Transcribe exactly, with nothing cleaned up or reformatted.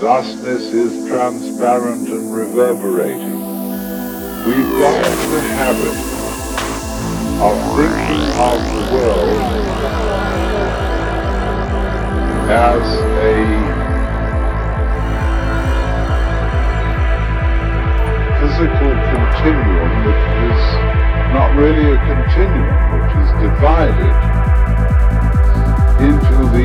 Thusness is transparent and reverberating. We've got into the habit of thinking of the world as a physical continuum which is not really a continuum, which is divided into the